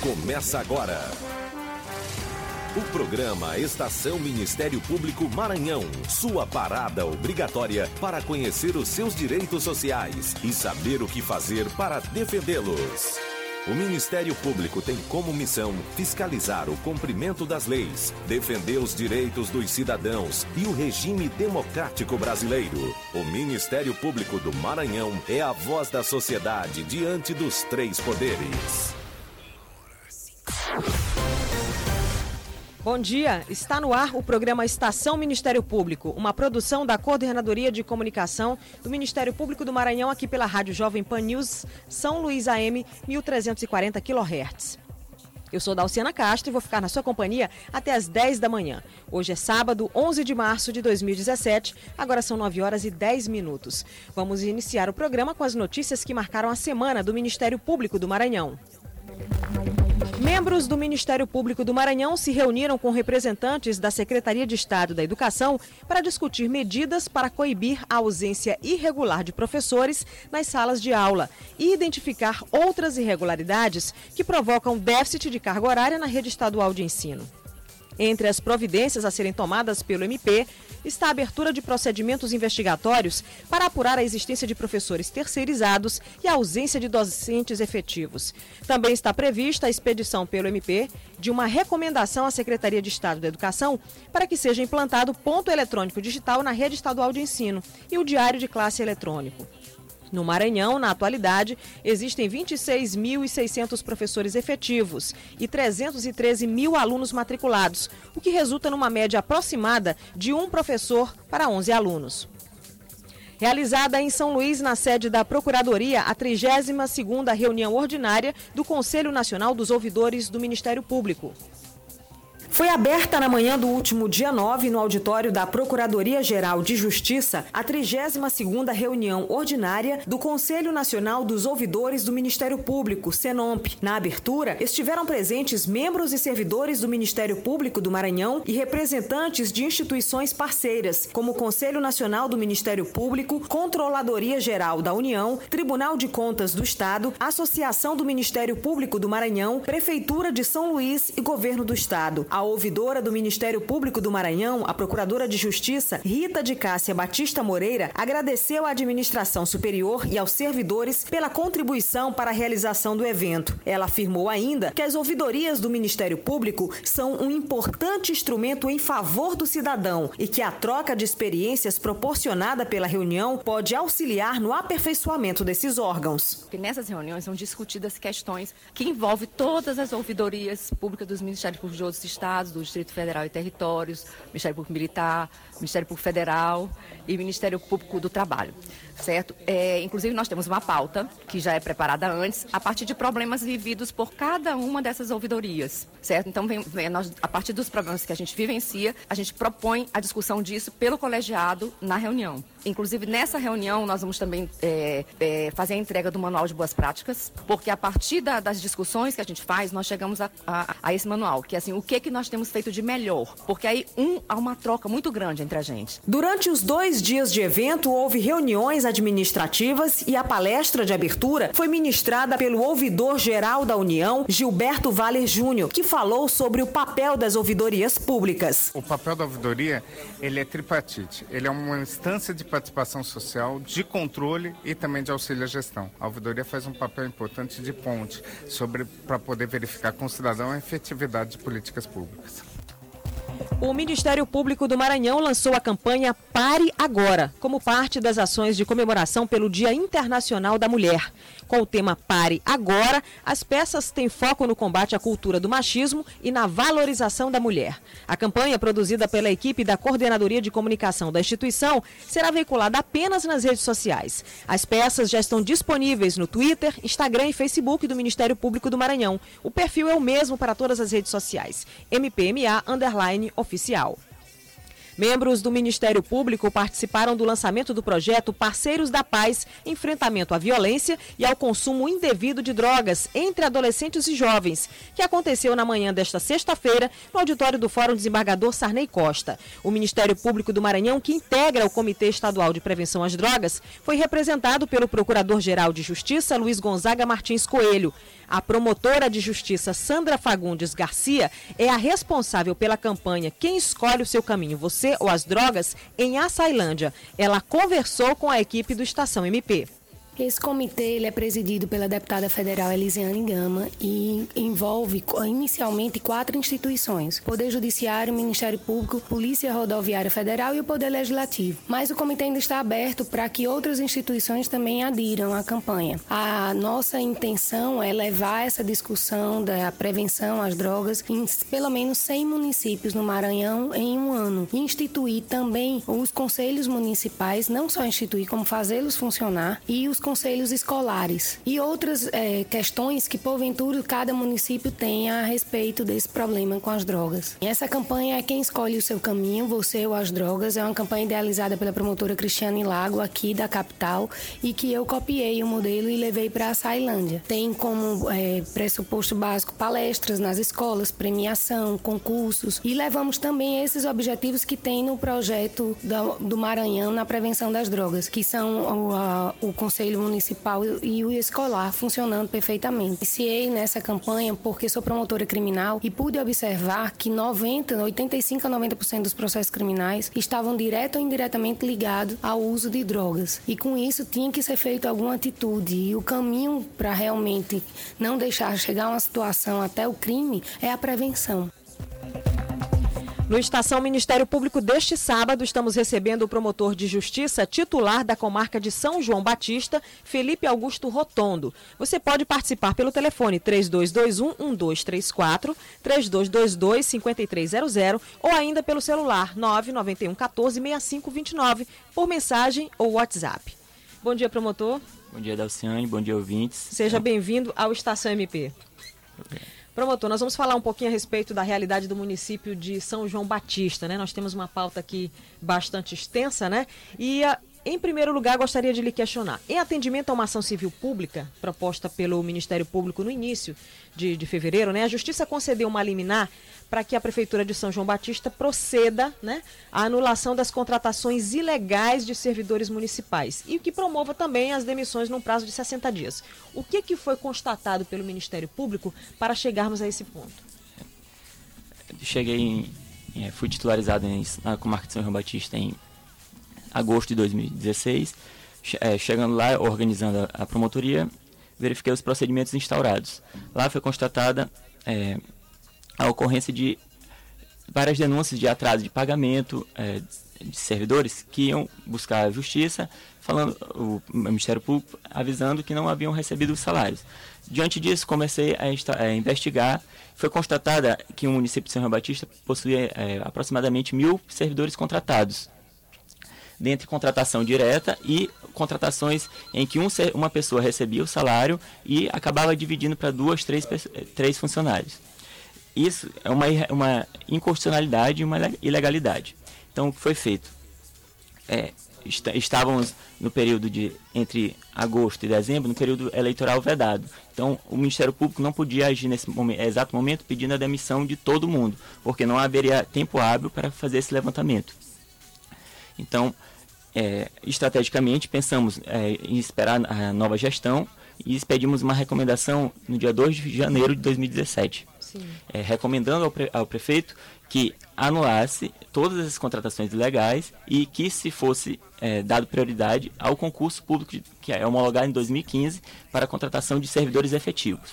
Começa agora. O programa Estação Ministério Público Maranhão. Sua parada obrigatória para conhecer os seus direitos sociais e saber o que fazer para defendê-los. O Ministério Público tem como missão fiscalizar o cumprimento das leis, defender os direitos dos cidadãos e o regime democrático brasileiro. O Ministério Público do Maranhão é a voz da sociedade diante dos três poderes. Bom dia, está no ar o programa Estação Ministério Público, uma produção da Coordenadoria de Comunicação do Ministério Público do Maranhão, aqui pela Rádio Jovem Pan News, São Luís AM, 1340 kHz. Eu sou Dalciana Castro e vou ficar na sua companhia até às 10 da manhã. Hoje é sábado, 11 de março de 2017, agora são 9 horas e 10 minutos. Vamos iniciar o programa com as notícias que marcaram a semana do Ministério Público do Maranhão. Membros do Ministério Público do Maranhão se reuniram com representantes da Secretaria de Estado da Educação para discutir medidas para coibir a ausência irregular de professores nas salas de aula e identificar outras irregularidades que provocam déficit de carga horária na rede estadual de ensino. Entre as providências a serem tomadas pelo MP está a abertura de procedimentos investigatórios para apurar a existência de professores terceirizados e a ausência de docentes efetivos. Também está prevista a expedição pelo MP de uma recomendação à Secretaria de Estado da Educação para que seja implantado ponto eletrônico digital na rede estadual de ensino e o diário de classe eletrônico. No Maranhão, na atualidade, existem 26.600 professores efetivos e 313 mil alunos matriculados, o que resulta numa média aproximada de um professor para 11 alunos. Realizada em São Luís, na sede da Procuradoria, a 32ª reunião ordinária do Conselho Nacional dos Ouvidores do Ministério Público. Foi aberta na manhã do último dia 9, no auditório da Procuradoria-Geral de Justiça, a 32ª reunião ordinária do Conselho Nacional dos Ouvidores do Ministério Público, CENOMP. Na abertura, estiveram presentes membros e servidores do Ministério Público do Maranhão e representantes de instituições parceiras, como o Conselho Nacional do Ministério Público, Controladoria-Geral da União, Tribunal de Contas do Estado, Associação do Ministério Público do Maranhão, Prefeitura de São Luís e Governo do Estado. A ouvidora do Ministério Público do Maranhão, a Procuradora de Justiça, Rita de Cássia Batista Moreira, agradeceu à administração superior e aos servidores pela contribuição para a realização do evento. Ela afirmou ainda que as ouvidorias do Ministério Público são um importante instrumento em favor do cidadão e que a troca de experiências proporcionada pela reunião pode auxiliar no aperfeiçoamento desses órgãos. Nessas reuniões são discutidas questões que envolvem todas as ouvidorias públicas dos Ministérios Públicos de outros estados, do Distrito Federal e Territórios, Ministério Público Militar, Ministério Público Federal e Ministério Público do Trabalho, certo? Inclusive nós temos uma pauta que já é preparada antes, a partir de problemas vividos por cada uma dessas ouvidorias, certo? Então, nós, a partir dos problemas que a gente vivencia, a gente propõe a discussão disso pelo colegiado na reunião. Inclusive, nessa reunião, nós vamos também fazer a entrega do Manual de Boas Práticas, porque a partir das discussões que a gente faz, nós chegamos a esse manual, que é assim, o que nós temos feito de melhor, porque aí há uma troca muito grande entre a gente. Durante os 2 dias de evento, houve reuniões administrativas e a palestra de abertura foi ministrada pelo ouvidor-geral da União, Gilberto Valer Júnior, que falou sobre o papel das ouvidorias públicas. O papel da ouvidoria, ele é tripartite. Ele é uma instância de participação social, de controle e também de auxílio à gestão. A ouvidoria faz um papel importante de ponte para poder verificar com o cidadão a efetividade de políticas públicas. O Ministério Público do Maranhão lançou a campanha Pare Agora, como parte das ações de comemoração pelo Dia Internacional da Mulher. Com o tema Pare Agora, as peças têm foco no combate à cultura do machismo e na valorização da mulher. A campanha, produzida pela equipe da Coordenadoria de Comunicação da instituição, será veiculada apenas nas redes sociais. As peças já estão disponíveis no Twitter, Instagram e Facebook do Ministério Público do Maranhão. O perfil é o mesmo para todas as redes sociais, MPMA_oficial. Membros do Ministério Público participaram do lançamento do projeto Parceiros da Paz, Enfrentamento à Violência e ao Consumo Indevido de Drogas entre Adolescentes e Jovens, que aconteceu na manhã desta sexta-feira no auditório do Fórum Desembargador Sarney Costa. O Ministério Público do Maranhão, que integra o Comitê Estadual de Prevenção às Drogas, foi representado pelo Procurador-Geral de Justiça, Luiz Gonzaga Martins Coelho. A promotora de justiça Sandra Fagundes Garcia é a responsável pela campanha Quem Escolhe o Seu Caminho, Você ou as Drogas, em Açailândia. Ela conversou com a equipe do Estação MP. Esse comitê ele é presidido pela deputada federal Elisiane Gama e envolve inicialmente 4 instituições: Poder Judiciário, Ministério Público, Polícia Rodoviária Federal e o Poder Legislativo. Mas o comitê ainda está aberto para que outras instituições também adiram à campanha. A nossa intenção é levar essa discussão da prevenção às drogas em pelo menos 100 municípios no Maranhão em um ano. Instituir também os conselhos municipais, não só instituir, como fazê-los funcionar, e os conselhos escolares e outras questões que porventura cada município tem a respeito desse problema com as drogas. E essa campanha é Quem Escolhe o Seu Caminho, Você ou as Drogas. É uma campanha idealizada pela promotora Cristiane Lago, aqui da capital, e que eu copiei o modelo e levei para a Açailândia. Tem como pressuposto básico palestras nas escolas, premiação, concursos, e levamos também esses objetivos que tem no projeto do Maranhão na prevenção das drogas, que são o Conselho Municipal e o escolar funcionando perfeitamente. Iniciei nessa campanha porque sou promotora criminal e pude observar que 85 a 90% dos processos criminais estavam direto ou indiretamente ligados ao uso de drogas. E com isso tinha que ser feita alguma atitude. E o caminho para realmente não deixar chegar a uma situação até o crime é a prevenção. No Estação Ministério Público deste sábado, estamos recebendo o promotor de justiça titular da comarca de São João Batista, Felipe Augusto Rotondo. Você pode participar pelo telefone 3221-1234, 3222-5300 ou ainda pelo celular 991-14-6529, por mensagem ou WhatsApp. Bom dia, promotor. Bom dia, Dalciane. Bom dia, ouvintes. Seja bem-vindo ao Estação MP. Promotor, nós vamos falar um pouquinho a respeito da realidade do município de São João Batista, né? Nós temos uma pauta aqui bastante extensa, né? E, em primeiro lugar, gostaria de lhe questionar. Em atendimento a uma ação civil pública proposta pelo Ministério Público no início de fevereiro, né? A Justiça concedeu uma liminar para que a Prefeitura de São João Batista proceda, né, à anulação das contratações ilegais de servidores municipais e que promova também as demissões num prazo de 60 dias. O que foi constatado pelo Ministério Público para chegarmos a esse ponto? Fui titularizado na comarca de São João Batista em agosto de 2016. Chegando lá, organizando a promotoria, verifiquei os procedimentos instaurados. Lá foi constatada a ocorrência de várias denúncias de atraso de pagamento de servidores que iam buscar a justiça, o Ministério Público avisando que não haviam recebido os salários. Diante disso, comecei a investigar. Foi constatada que o município de São João Batista possuía aproximadamente 1.000 servidores contratados, dentre contratação direta e contratações em que uma pessoa recebia o salário e acabava dividindo para 2, 3 funcionários. Isso é uma inconstitucionalidade e uma ilegalidade. Então, o que foi feito? Estávamos no período entre agosto e dezembro, no período eleitoral vedado. Então, o Ministério Público não podia agir nesse exato momento pedindo a demissão de todo mundo, porque não haveria tempo hábil para fazer esse levantamento. Então, estrategicamente, pensamos em esperar a nova gestão e expedimos uma recomendação no dia 2 de janeiro de 2017. Recomendando ao prefeito que anulasse todas as contratações ilegais e que se fosse dado prioridade ao concurso público que é homologado em 2015 para a contratação de servidores efetivos.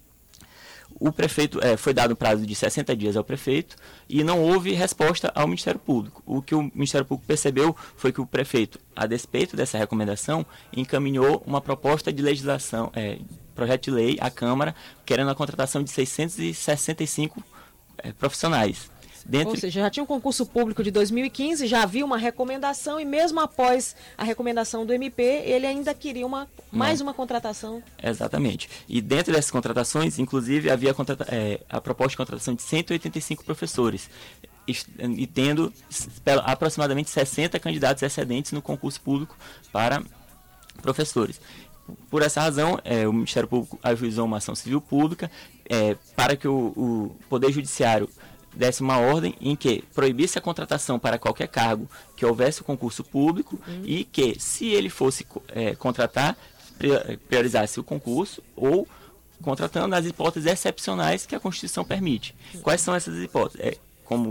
O prefeito foi dado um prazo de 60 dias ao prefeito e não houve resposta ao Ministério Público. O que o Ministério Público percebeu foi que o prefeito, a despeito dessa recomendação, encaminhou uma proposta de legislação, projeto de lei à Câmara, querendo a contratação de 665 profissionais. Ou seja, já tinha um concurso público de 2015, já havia uma recomendação e mesmo após a recomendação do MP, ele ainda queria mais uma contratação. Exatamente. E dentro dessas contratações, inclusive, havia a proposta de contratação de 185 professores. e tendo aproximadamente 60 candidatos excedentes no concurso público para professores. Por essa razão, o Ministério Público ajuizou uma ação civil pública para que o Poder Judiciário desse uma ordem em que proibisse a contratação para qualquer cargo que houvesse o concurso público e que, se ele fosse contratar, priorizasse o concurso ou contratando nas hipóteses excepcionais que a Constituição permite. Quais são essas hipóteses?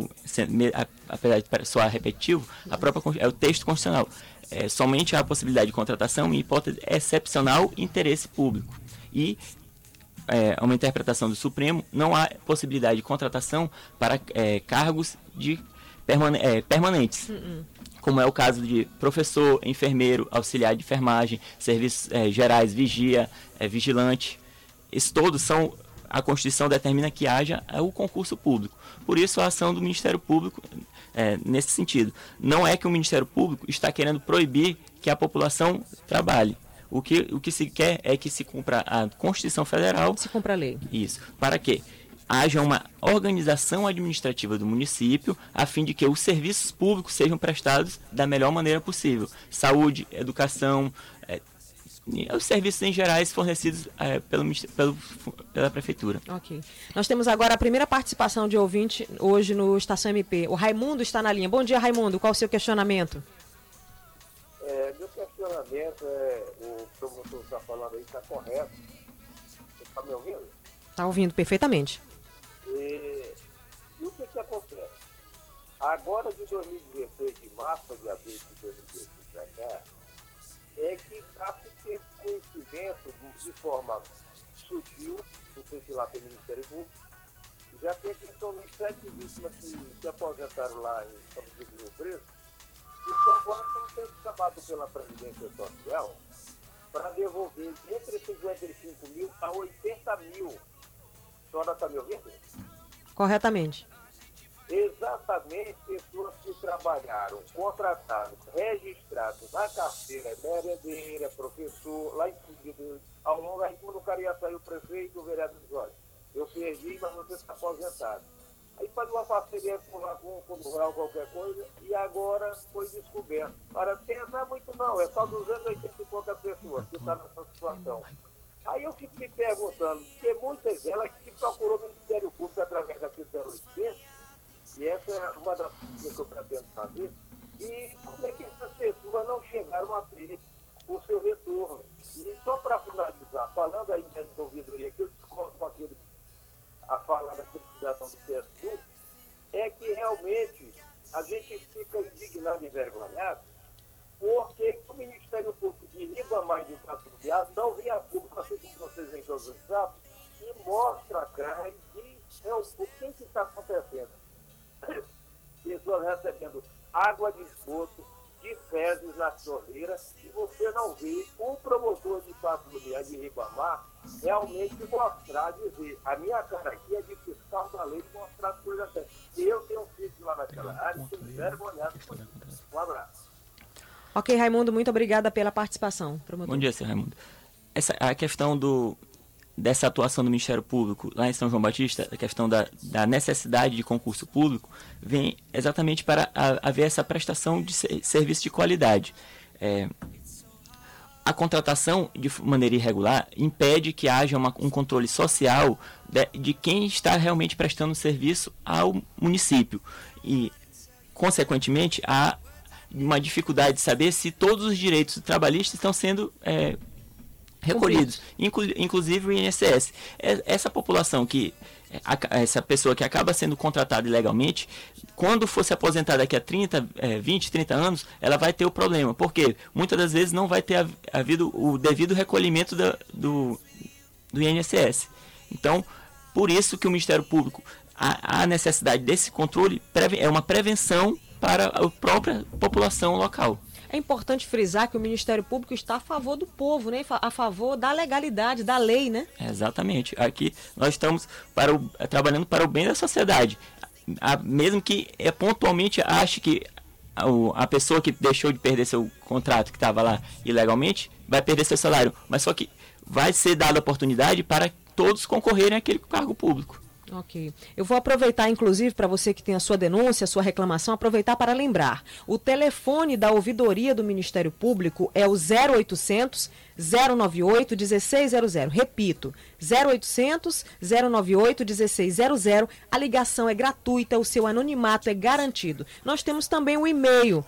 Apesar de soar repetitivo, é o texto constitucional. Somente há a possibilidade de contratação em hipótese excepcional interesse público. E uma interpretação do Supremo, não há possibilidade de contratação para cargos permanentes, como é o caso de professor, enfermeiro, auxiliar de enfermagem, serviços gerais, vigia, vigilante. Esses todos são, a Constituição determina que haja o concurso público. Por isso a ação do Ministério Público nesse sentido. Não é que o Ministério Público está querendo proibir que a população trabalhe. O que se quer é que se cumpra a Constituição Federal. Se cumpra a lei. Isso. Para quê? Haja uma organização administrativa do município a fim de que os serviços públicos sejam prestados da melhor maneira possível. Saúde, educação, os serviços em gerais fornecidos pela Prefeitura. Ok. Nós temos agora a primeira participação de ouvinte hoje no Estação MP. O Raimundo está na linha. Bom dia, Raimundo. Qual o seu questionamento? Meu questionamento o promotor está falando aí, está correto. Você está me ouvindo? Está ouvindo perfeitamente. E o que acontece? Agora de 2016, de março de abril de 2016 para cá, é que está se tendo conhecimento de forma sutil, não sei se lá tem Ministério Público, já tem questão de 7 vítimas que se aposentaram lá em São Luís do Rio Preto, e agora estão sendo chamados pela Previdência Social para devolver entre 55 mil a 80 mil. A senhora está me ouvindo? Corretamente. Exatamente pessoas que trabalharam, contratados, registrados na carteira, merendeira, professor, lá em Fugido, ao longo aí quando o cara ia sair o prefeito, o vereador diz, olha, eu perdi, mas você está aposentado. Aí faz uma parceria com o Fundo Rural, qualquer coisa, e agora foi descoberto. Para pensar muito não, é só 280 e poucas pessoas que estão nessa situação. Aí eu fico me perguntando, porque muitas delas que procurou o Ministério Público através da questão licença, e essa é uma das coisas que eu pretendo fazer, e como é que essas pessoas não chegaram a ter o seu retorno. E só para finalizar, falando aí de ouvidoria, que eu discordo com aquele a falar da cidadão do TSU, é que realmente a gente fica indignado e envergonhado porque o Ministério Público de Ribamar e de Patrulhar não vem a público, assim como vocês em todos os estados, e mostra a cara e diz o que está acontecendo. Pessoas recebendo água de esgoto, de fezes na torneira, e você não vê um promotor de patrulha de Ribamar realmente mostrar, dizer, a minha cara aqui é de fiscal da lei, mostrar as coisas certas. Eu tenho um filho lá naquela área, estou envergonhado por isso. Um abraço. Ok, Raimundo, muito obrigada pela participação. Promotor. Bom dia, senhor Raimundo. A questão dessa atuação do Ministério Público lá em São João Batista, a questão da necessidade de concurso público, vem exatamente para haver essa prestação de serviço de qualidade. A contratação de maneira irregular impede que haja um controle social de quem está realmente prestando serviço ao município. E, consequentemente, há uma dificuldade de saber se todos os direitos trabalhistas estão sendo recolhidos, inclusive o INSS. Essa população essa pessoa que acaba sendo contratada ilegalmente, quando for se aposentar daqui a 20, 30 anos, ela vai ter o problema, porque muitas das vezes não vai ter havido o devido recolhimento do INSS. Então, por isso que o Ministério Público, a necessidade desse controle é uma prevenção para a própria população local. É importante frisar que o Ministério Público está a favor do povo, né? A favor da legalidade, da lei, né? Exatamente. Aqui nós estamos trabalhando para o bem da sociedade. Mesmo que pontualmente ache que a pessoa que deixou de perder seu contrato, que estava lá ilegalmente, vai perder seu salário. Mas só que vai ser dada a oportunidade para todos concorrerem àquele cargo público. Ok. Eu vou aproveitar, inclusive, para você que tem a sua denúncia, a sua reclamação, aproveitar para lembrar. O telefone da ouvidoria do Ministério Público é o 0800 098 1600. Repito, 0800 098 1600. A ligação é gratuita, o seu anonimato é garantido. Nós temos também um e-mail,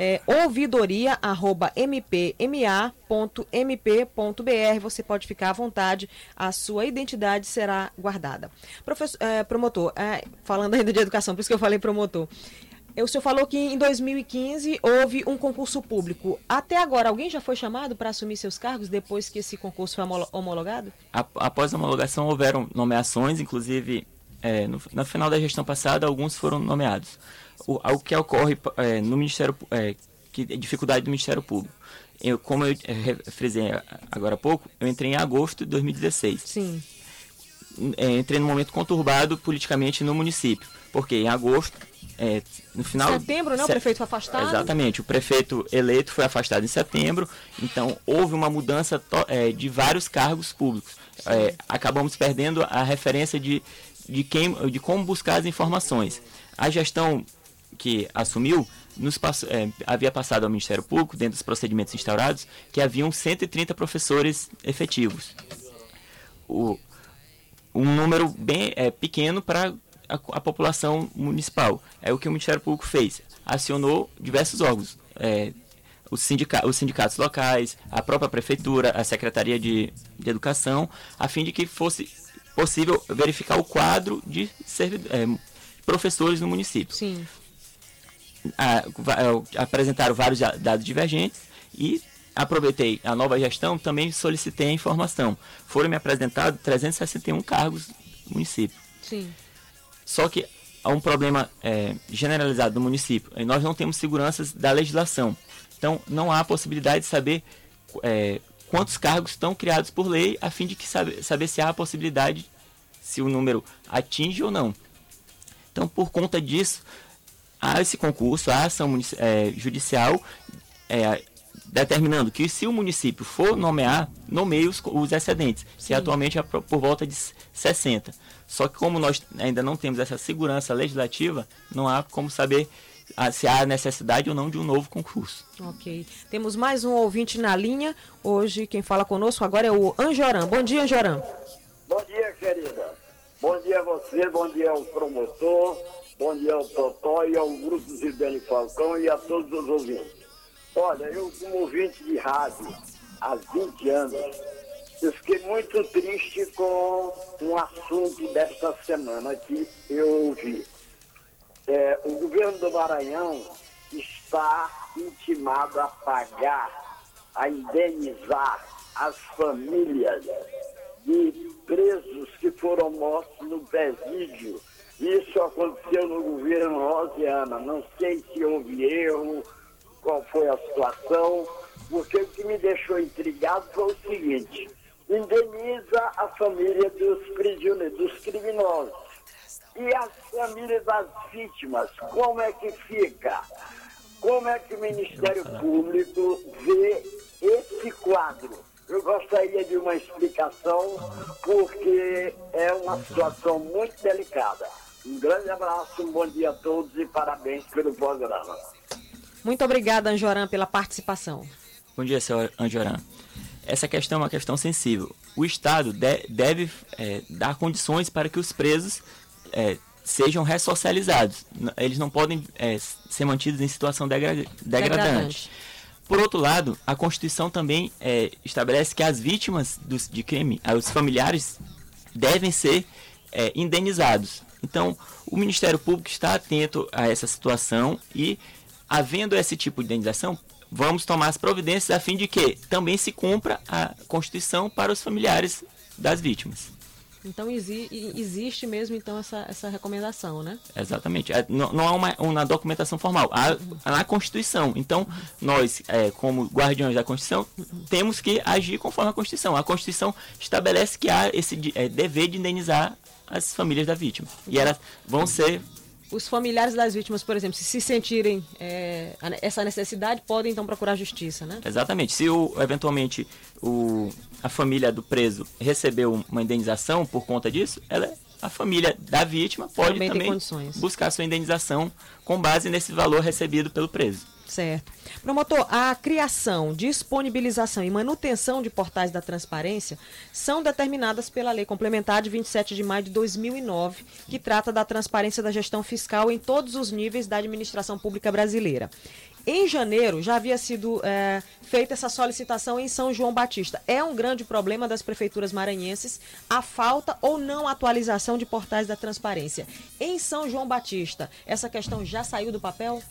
ouvidoria@mpma.mp.br. Você pode ficar à vontade, a sua identidade será guardada. Promotor, falando ainda de educação, por isso que eu falei promotor. O senhor falou que em 2015 houve um concurso público. Até agora, alguém já foi chamado para assumir seus cargos depois que esse concurso foi homologado? Após a homologação, houveram nomeações, inclusive no final da gestão passada, alguns foram nomeados. O que ocorre no Ministério, que é dificuldade do Ministério Público. Como eu frisei agora há pouco, eu entrei em agosto de 2016. Sim. Entrei num momento conturbado politicamente no município, porque em agosto, no final... Setembro, né? O prefeito foi afastado? Exatamente, o prefeito eleito foi afastado em setembro, então houve uma mudança de vários cargos públicos. Acabamos perdendo a referência de como buscar as informações. A gestão que assumiu havia passado ao Ministério Público, dentro dos procedimentos instaurados, que haviam 130 professores efetivos. Um número bem pequeno para a população municipal. É o que o Ministério Público fez. Acionou diversos órgãos, os sindicatos locais, a própria prefeitura, a Secretaria de Educação, a fim de que fosse possível verificar o quadro de professores no município. Sim. Apresentaram vários dados divergentes e aproveitei a nova gestão, também solicitei a informação. Foram me apresentados 361 cargos no município. Sim. Só que há um problema generalizado no município. Nós não temos seguranças da legislação. Então, não há possibilidade de saber quantos cargos estão criados por lei, a fim de saber se há a possibilidade, se o número atinge ou não. Então, por conta disso, há esse concurso, a ação judicial, determinando que se o município for nomear, nomeie os excedentes, que atualmente é por volta de 60. Só que como nós ainda não temos essa segurança legislativa, não há como saber se há necessidade ou não de um novo concurso. Ok. Temos mais um ouvinte na linha. Hoje quem fala conosco agora é o Anjoran. Bom dia, Anjoran. Bom dia, querida. Bom dia a você, bom dia ao promotor, bom dia ao Totó e ao grupo Zidane Falcão e a todos os ouvintes. Olha, eu como ouvinte de rádio há 20 anos, eu fiquei muito triste com um assunto desta semana que eu ouvi. O governo do Maranhão está intimado a pagar, a indenizar as famílias de presos que foram mortos no presídio. Isso aconteceu no governo Rosiana. Não sei se houve erro, qual foi a situação, porque o que me deixou intrigado foi o seguinte: indeniza a família dos prisioneiros, dos criminosos. E as famílias das vítimas, como é que fica? Como é que o Ministério Público vê esse quadro? Eu gostaria de uma explicação, porque é uma situação muito delicada. Um grande abraço, um bom dia a todos e parabéns pelo programa. Muito obrigada, Anjoran, pela participação. Bom dia, senhor Anjoran. Essa questão é uma questão sensível. O Estado deve dar condições para que os presos sejam ressocializados. Eles não podem ser mantidos em situação degradante. Por outro lado, a Constituição também estabelece que as vítimas de crime, os familiares, devem ser indenizados. Então, o Ministério Público está atento a essa situação e, havendo esse tipo de indenização, vamos tomar as providências a fim de que também se cumpra a Constituição para os familiares das vítimas. Então existe mesmo então essa recomendação, né? Exatamente. Não há uma documentação formal, há na Constituição. Então, nós, como guardiões da Constituição, temos que agir conforme a Constituição. A Constituição estabelece que há esse dever de indenizar as famílias da vítima. E elas vão ser... Os familiares das vítimas, por exemplo, se sentirem essa necessidade, podem então procurar justiça, né? Exatamente. Se eventualmente a família do preso recebeu uma indenização por conta disso, ela a família da vítima pode também buscar sua indenização com base nesse valor recebido pelo preso. Certo. Promotor, a criação, disponibilização e manutenção de portais da transparência são determinadas pela Lei Complementar de 27 de maio de 2009, que trata da transparência da gestão fiscal em todos os níveis da administração pública brasileira. Em janeiro, já havia sido feita essa solicitação em São João Batista. É um grande problema das prefeituras maranhenses a falta ou não atualização de portais da transparência. Em São João Batista, essa questão já saiu do papel?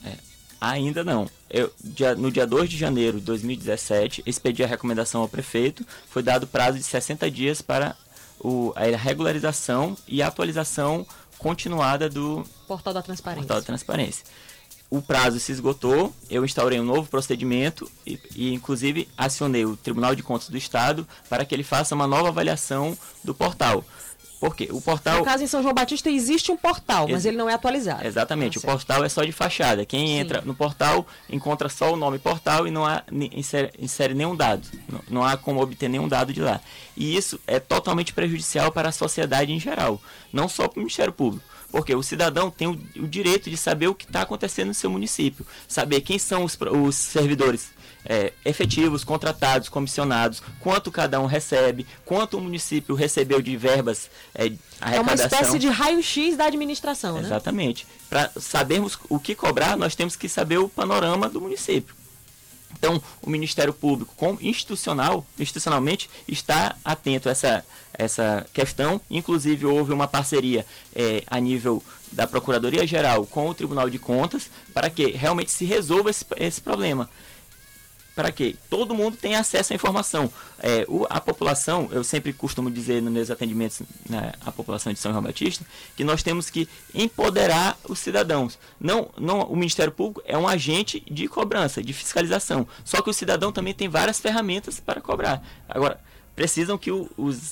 Ainda não. No dia 2 de janeiro de 2017, expedi a recomendação ao prefeito, foi dado prazo de 60 dias para a regularização e a atualização continuada do Portal da Transparência. O prazo se esgotou, eu instaurei um novo procedimento e inclusive acionei o Tribunal de Contas do Estado para que ele faça uma nova avaliação do portal. Porque o portal... No caso, em São João Batista existe um portal, mas ele não é atualizado. Exatamente, o portal é só de fachada. Quem entra no portal encontra só o nome portal e não insere nenhum dado. Não há como obter nenhum dado de lá. E isso é totalmente prejudicial para a sociedade em geral, não só para o Ministério Público. Porque o cidadão tem o direito de saber o que está acontecendo no seu município, saber quem são os servidores efetivos, contratados, comissionados, quanto cada um recebe, quanto o município recebeu de verbas, arrecadação. É uma espécie de raio-x da administração, né? Exatamente. Para sabermos o que cobrar, nós temos que saber o panorama do município. Então, o Ministério Público, institucionalmente, está atento a essa questão. Inclusive, houve uma parceria a nível da Procuradoria-Geral com o Tribunal de Contas para que realmente se resolva esse problema. Para que todo mundo tenha acesso à informação. A população, eu sempre costumo dizer nos meus atendimentos à população de São João Batista, que nós temos que empoderar os cidadãos. O Ministério Público é um agente de cobrança, de fiscalização. Só que o cidadão também tem várias ferramentas para cobrar. Agora, precisam que os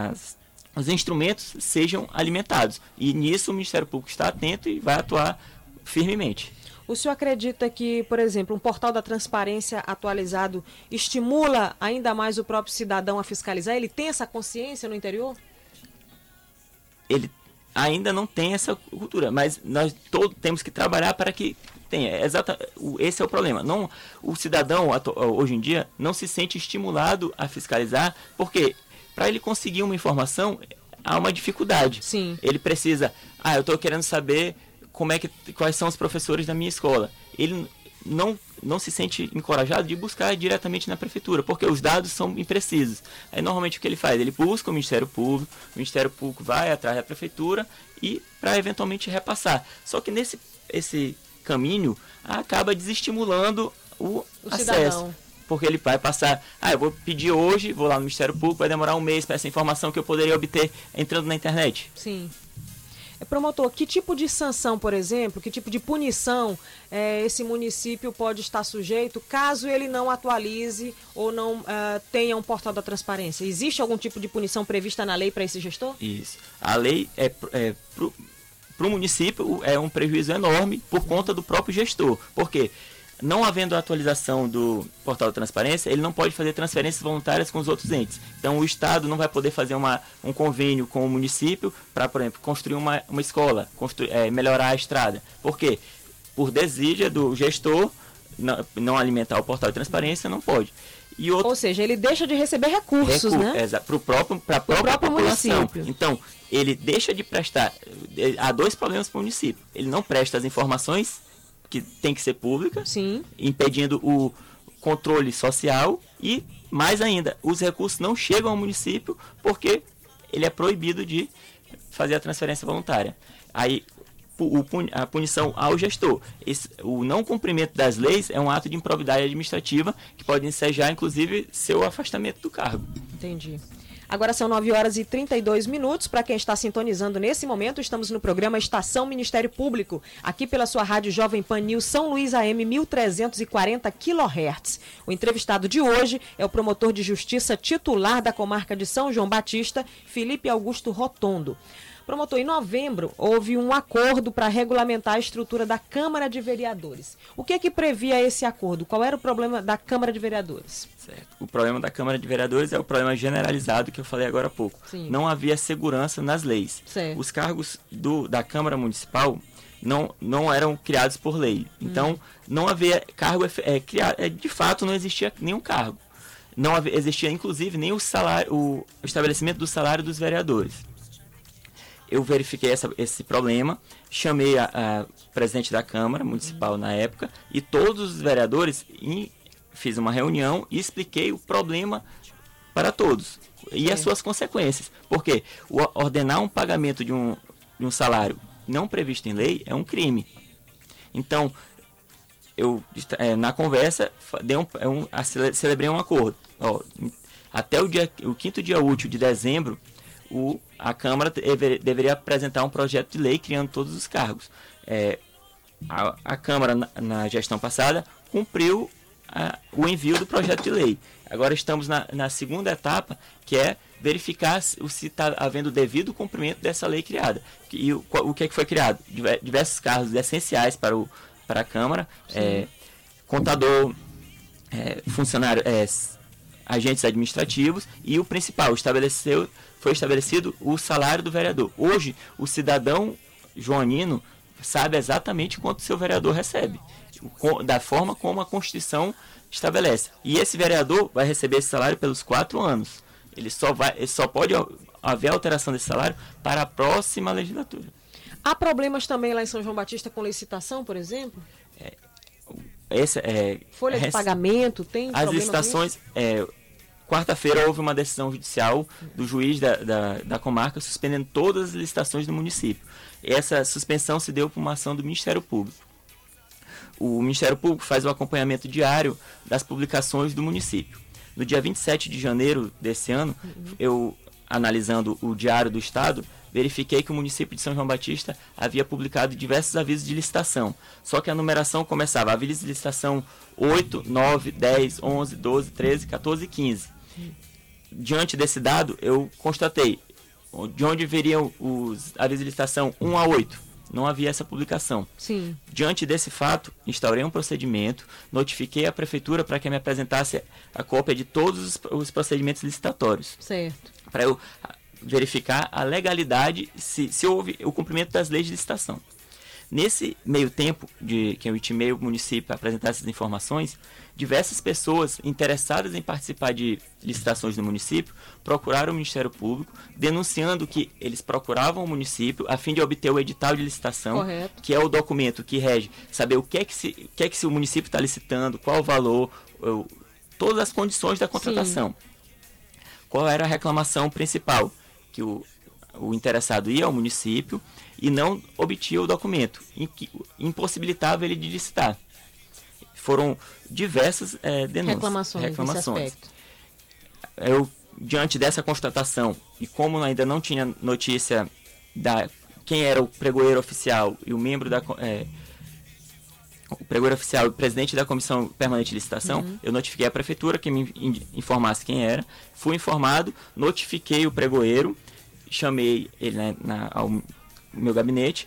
instrumentos sejam alimentados. E nisso o Ministério Público está atento e vai atuar firmemente. O senhor acredita que, por exemplo, um portal da transparência atualizado estimula ainda mais o próprio cidadão a fiscalizar? Ele tem essa consciência no interior? Ele ainda não tem essa cultura, mas nós todos temos que trabalhar para que tenha. Esse é o problema. O cidadão, hoje em dia, não se sente estimulado a fiscalizar, porque para ele conseguir uma informação, há uma dificuldade. Sim. Ele precisa, eu estou querendo saber quais são os professores da minha escola. Ele não se sente encorajado de buscar diretamente na prefeitura, porque os dados são imprecisos. Aí normalmente o que ele faz? Ele busca o Ministério Público vai atrás da prefeitura e para eventualmente repassar. Só que esse caminho acaba desestimulando o acesso. Cidadão. Porque ele vai passar, eu vou pedir hoje, vou lá no Ministério Público, vai demorar um mês para essa informação que eu poderia obter entrando na internet. Sim. Promotor, que tipo de sanção, por exemplo, que tipo de punição esse município pode estar sujeito caso ele não atualize ou não tenha um portal da transparência? Existe algum tipo de punição prevista na lei para esse gestor? Isso. A lei para o município é um prejuízo enorme por conta do próprio gestor. Por quê? Não havendo a atualização do portal da transparência, ele não pode fazer transferências voluntárias com os outros entes. Então, o Estado não vai poder fazer um convênio com o município para, por exemplo, construir uma escola, melhorar a estrada. Por quê? Por desídia do gestor, não alimentar o portal de transparência, não pode. Ou seja, ele deixa de receber recursos, né? Para a própria população. Município. Então, ele deixa de prestar... Há dois problemas para o município. Ele não presta as informações que tem que ser pública, sim, impedindo o controle social e, mais ainda, os recursos não chegam ao município porque ele é proibido de fazer a transferência voluntária. Aí, a punição ao gestor. O não cumprimento das leis é um ato de improbidade administrativa que pode ensejar, inclusive, seu afastamento do cargo. Entendi. Agora são 9h32. Para quem está sintonizando nesse momento, estamos no programa Estação Ministério Público, aqui pela sua rádio Jovem Pan News São Luís AM 1340 kHz. O entrevistado de hoje é o promotor de justiça titular da comarca de São João Batista, Felipe Augusto Rotondo. Promotor, em novembro houve um acordo para regulamentar a estrutura da Câmara de Vereadores. O que previa esse acordo? Qual era o problema da Câmara de Vereadores? Certo. O problema da Câmara de Vereadores é o problema generalizado que eu falei agora há pouco. Sim. Não havia segurança nas leis. Certo. Os cargos da Câmara Municipal não eram criados por lei. Então, não havia cargo criado. De fato, não existia nenhum cargo. Não existia, inclusive, nem o estabelecimento do salário dos vereadores. Eu verifiquei esse problema, chamei a presidente da Câmara Municipal na época e todos os vereadores, fiz uma reunião e expliquei o problema para todos e as suas consequências. Porque ordenar um pagamento de um salário não previsto em lei é um crime. Então, eu na conversa celebrei um acordo. Até o 5º dia útil de dezembro, a Câmara deveria apresentar um projeto de lei criando todos os cargos. A Câmara, na gestão passada, cumpriu o envio do projeto de lei. Agora estamos na segunda etapa, que é verificar se está havendo devido cumprimento dessa lei criada. E o que foi criado? Diversos cargos essenciais para a Câmara, contador, funcionário, agentes administrativos e o principal, foi estabelecido o salário do vereador. Hoje, o cidadão joanino sabe exatamente quanto seu vereador recebe, da forma como a Constituição estabelece. E esse vereador vai receber esse salário pelos 4 anos. Ele só pode haver alteração desse salário para a próxima legislatura. Há problemas também lá em São João Batista com licitação, por exemplo? Folha de pagamento, tem as licitações. Quarta-feira houve uma decisão judicial do juiz da comarca suspendendo todas as licitações do município. Essa suspensão se deu por uma ação do Ministério Público. O Ministério Público faz o acompanhamento diário das publicações do município. No dia 27 de janeiro desse ano, eu, analisando o Diário do Estado, verifiquei que o município de São João Batista havia publicado diversos avisos de licitação. Só que a numeração começava, aviso de licitação 8, 9, 10, 11, 12, 13, 14 e 15. Diante desse dado, eu constatei de onde viriam os avisos de licitação 1 a 8. Não havia essa publicação. Sim. Diante desse fato, instaurei um procedimento, notifiquei a prefeitura para que me apresentasse a cópia de todos os procedimentos licitatórios. Certo. Para eu verificar a legalidade, se houve o cumprimento das leis de licitação. Nesse meio tempo que eu intimei o município a apresentar essas informações, diversas pessoas interessadas em participar de licitações no município procuraram o Ministério Público, denunciando que eles procuravam o município a fim de obter o edital de licitação, correto, que é o documento que rege saber o que é que o município está licitando, qual o valor, todas as condições da contratação. Sim. Qual era a reclamação principal? Que o interessado ia ao município e não obtinha o documento, impossibilitava ele de licitar. Foram diversas denúncias, reclamações. Eu, diante dessa constatação, e como ainda não tinha notícia quem era o pregoeiro oficial e o membro o pregoeiro oficial e o presidente da Comissão Permanente de Licitação, eu notifiquei a prefeitura que me informasse quem era, fui informado, notifiquei o pregoeiro, chamei ele ao meu gabinete,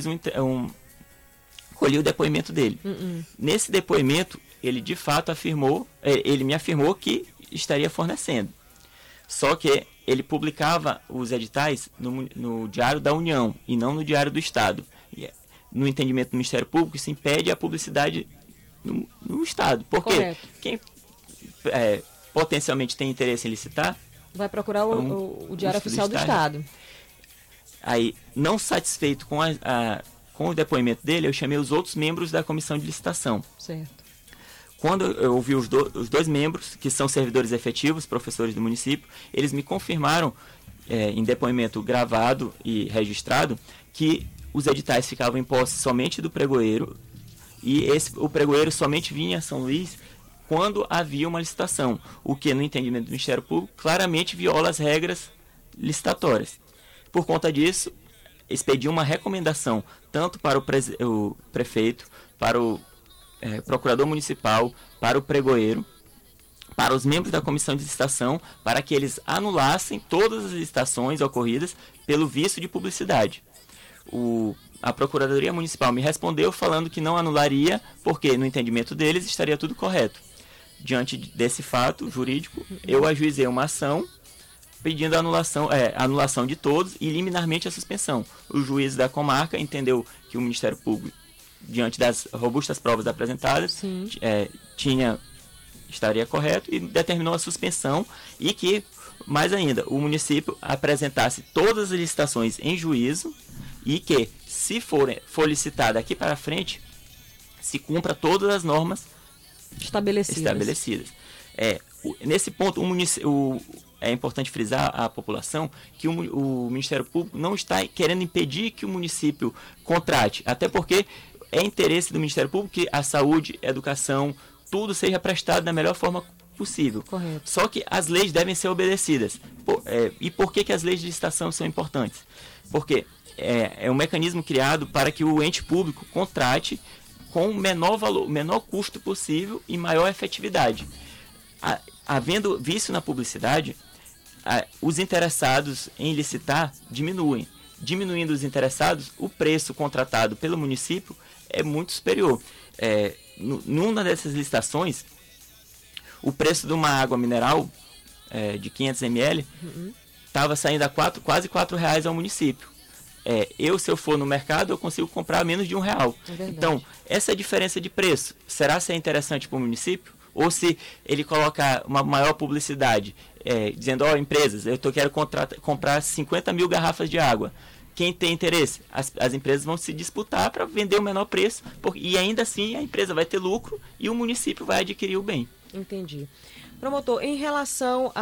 colhi o depoimento dele. Nesse depoimento, ele de fato ele me afirmou que estaria fornecendo. Só que ele publicava os editais no Diário da União e não no Diário do Estado. No entendimento do Ministério Público, isso impede a publicidade no Estado. Porque correto, quem potencialmente tem interesse em licitar vai procurar o Diário Oficial do Estado. Aí, não satisfeito com o depoimento dele, eu chamei os outros membros da comissão de licitação. Certo. Quando eu ouvi os dois membros, que são servidores efetivos, professores do município, eles me confirmaram, em depoimento gravado e registrado, que os editais ficavam em posse somente do pregoeiro, e o pregoeiro somente vinha a São Luís quando havia uma licitação, o que, no entendimento do Ministério Público, claramente viola as regras licitatórias. Por conta disso, expedi uma recomendação tanto para o prefeito, para o procurador municipal, para o pregoeiro, para os membros da comissão de licitação, para que eles anulassem todas as licitações ocorridas pelo vício de publicidade. A Procuradoria Municipal me respondeu falando que não anularia, porque no entendimento deles estaria tudo correto. Diante desse fato jurídico, eu ajuizei uma ação pedindo anulação de todos e liminarmente a suspensão. O juiz da comarca entendeu que o Ministério Público, diante das robustas provas apresentadas, estaria correto e determinou a suspensão e que, mais ainda, o município apresentasse todas as licitações em juízo e que, se for licitada daqui para frente, se cumpra todas as normas estabelecidas. Nesse ponto, é importante frisar à população que o Ministério Público não está querendo impedir que o município contrate, até porque é interesse do Ministério Público que a saúde, a educação, tudo seja prestado da melhor forma possível. Correto. Só que as leis devem ser obedecidas. E por que as leis de licitação são importantes? Porque é um mecanismo criado para que o ente público contrate com o menor custo possível e maior efetividade. Havendo vício na publicidade, os interessados em licitar diminuem. Diminuindo os interessados, o preço contratado pelo município é muito superior. Numa dessas licitações, o preço de uma água mineral de 500 ml estava saindo a quase R$4 ao município. Se eu for no mercado, eu consigo comprar a menos de R$1. Então, essa diferença de preço, será se é interessante para o município? Ou se ele colocar uma maior publicidade, dizendo, empresas, quero comprar 50 mil garrafas de água. Quem tem interesse? As empresas vão se disputar para vender o menor preço, e ainda assim a empresa vai ter lucro e o município vai adquirir o bem. Entendi. Promotor, em relação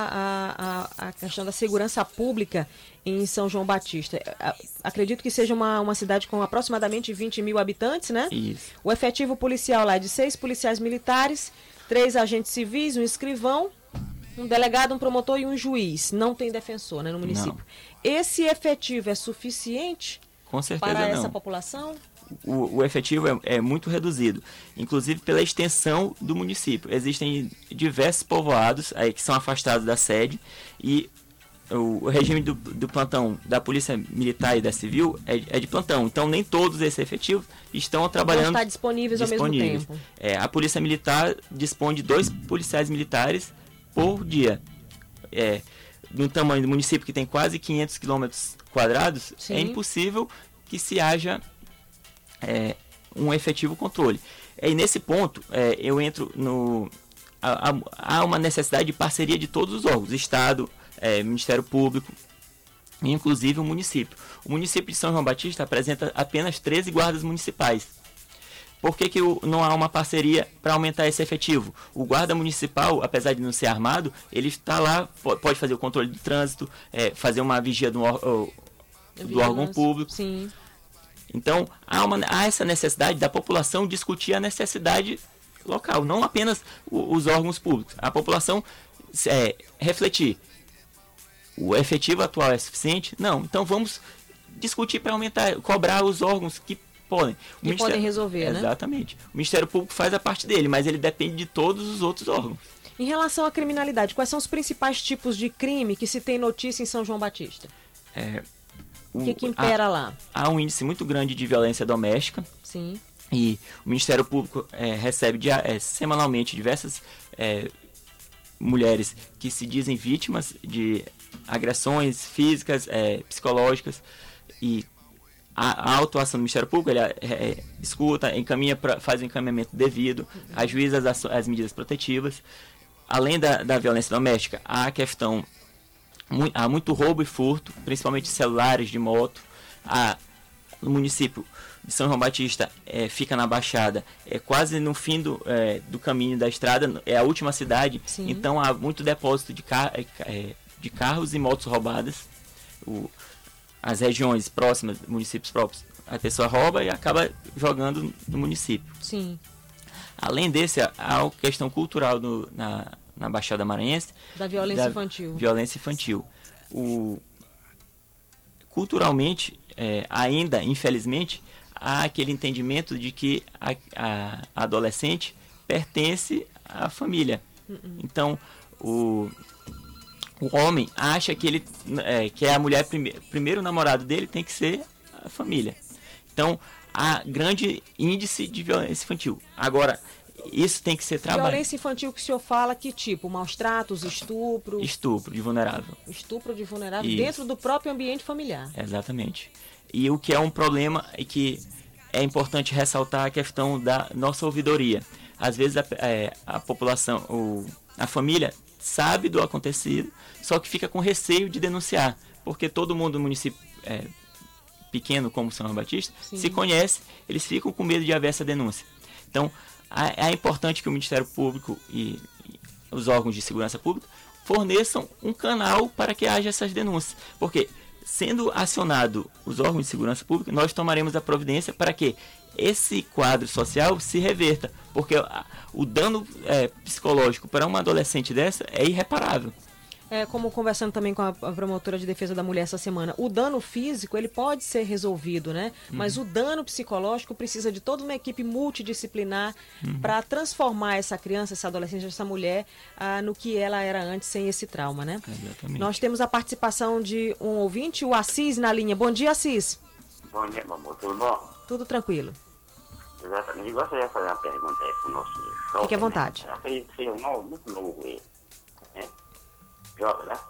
à questão da segurança pública em São João Batista, acredito que seja uma cidade com aproximadamente 20 mil habitantes, né? Isso. O efetivo policial lá é de 6 policiais militares, 3 agentes civis, um escrivão, um delegado, um promotor e um juiz. Não tem defensor, né, no município. Não. Esse efetivo é suficiente Com certeza para não. essa população? O efetivo é muito reduzido, inclusive pela extensão do município. Existem diversos povoados que são afastados da sede e o regime do plantão da Polícia Militar e da Civil é de plantão. Então, nem todos esses efetivos estão trabalhando... Não está disponíveis ao mesmo tempo. A Polícia Militar dispõe de 2 policiais militares por dia. No tamanho do município, que tem quase 500 quilômetros quadrados, é impossível que se haja um efetivo controle. E nesse ponto, eu entro no... Há uma necessidade de parceria de todos os órgãos, Estado, Ministério Público, inclusive o município. O município de São João Batista apresenta apenas 13 guardas municipais. Por que não há uma parceria para aumentar esse efetivo? O guarda municipal, apesar de não ser armado, ele está lá, pode fazer o controle do trânsito, fazer uma vigia do órgão público. Sim. Então, há essa necessidade da população discutir a necessidade local, não apenas os órgãos públicos. A população refletir. O efetivo atual é suficiente? Não. Então, vamos discutir para aumentar, cobrar os órgãos que podem. Podem resolver, né? Exatamente. O Ministério Público faz a parte dele, mas ele depende de todos os outros órgãos. Em relação à criminalidade, quais são os principais tipos de crime que se tem notícia em São João Batista? O que impera lá? Há um índice muito grande de violência doméstica. Sim. E o Ministério Público recebe semanalmente diversas mulheres que se dizem vítimas de agressões físicas, psicológicas, e a atuação do Ministério Público, ele escuta, encaminha, faz o encaminhamento devido, ajuiza as medidas protetivas. Além da violência doméstica, há muito roubo e furto, principalmente celulares, de moto. No município de São João Batista fica na Baixada, quase no fim do caminho da estrada, é a última cidade. Sim. Então há muito depósito de carros e motos roubadas. As regiões próximas, municípios próprios, a pessoa rouba e acaba jogando no município. Sim. Além desse, há a questão cultural na Baixada Maranhense. Da violência infantil. Violência infantil. Culturalmente, ainda, infelizmente, há aquele entendimento de que a adolescente pertence à família. Então, o homem acha que que a mulher, primeiro namorado dele tem que ser a família. Então, há grande índice de violência infantil. Agora, isso tem que ser trabalhado. Violência infantil que o senhor fala, que tipo? Maus tratos, estupro? Estupro de vulnerável. Estupro de vulnerável Isso. dentro do próprio ambiente familiar. Exatamente. E o que é um problema é que é importante ressaltar a questão da nossa ouvidoria. Às vezes a população, a família sabe do acontecido, só que fica com receio de denunciar, porque todo mundo no município pequeno como São João Batista se conhece, eles ficam com medo de haver essa denúncia. Então, é importante que o Ministério Público e os órgãos de segurança pública forneçam um canal para que haja essas denúncias, porque sendo acionado os órgãos de segurança pública, nós tomaremos a providência para que esse quadro social se reverta, porque o dano psicológico para uma adolescente dessa é irreparável. Como conversando também com a promotora de defesa da mulher essa semana, o dano físico ele pode ser resolvido, né? Mas o dano psicológico precisa de toda uma equipe multidisciplinar para transformar essa criança, essa adolescente, essa mulher no que ela era antes sem esse trauma, né? Exatamente. Nós temos a participação de um ouvinte, o Assis, na linha. Bom dia, Assis. Bom dia, meu amor. Tudo bom? Tudo tranquilo. Exatamente. Eu gostaria de fazer uma pergunta aí pro nosso jovem. Fique à vontade. Eu acredito que seja muito novo ele. Né? Jovem, né?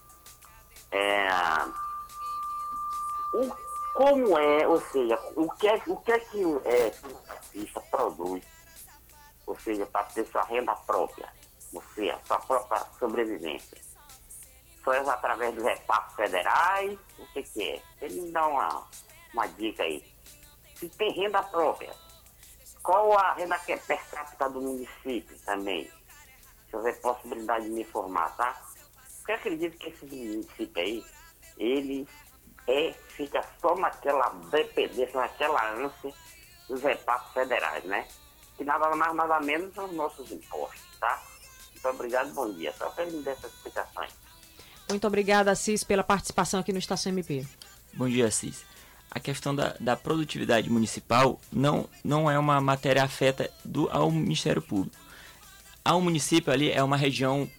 Como é, ou seja, o que é que o artista produz, ou seja, para ter sua renda própria, ou seja, sua própria sobrevivência? Só é através dos repassos federais? O que é? Ele me dá uma dica aí. Se tem renda própria, qual a renda que é per capita do município também? Se houver possibilidade de me informar, tá? Porque eu acredito que esse município aí, ele fica só naquela dependência, naquela ânsia dos repassos federais, né? Que nada mais, nada menos são os nossos impostos, tá? Muito obrigado, bom dia. Só para me dar essas explicações. Muito obrigada, Assis, pela participação aqui no Estação MP. Bom dia, Assis. A questão da produtividade municipal não é uma matéria afeta ao Ministério Público. Ao município ali é uma região...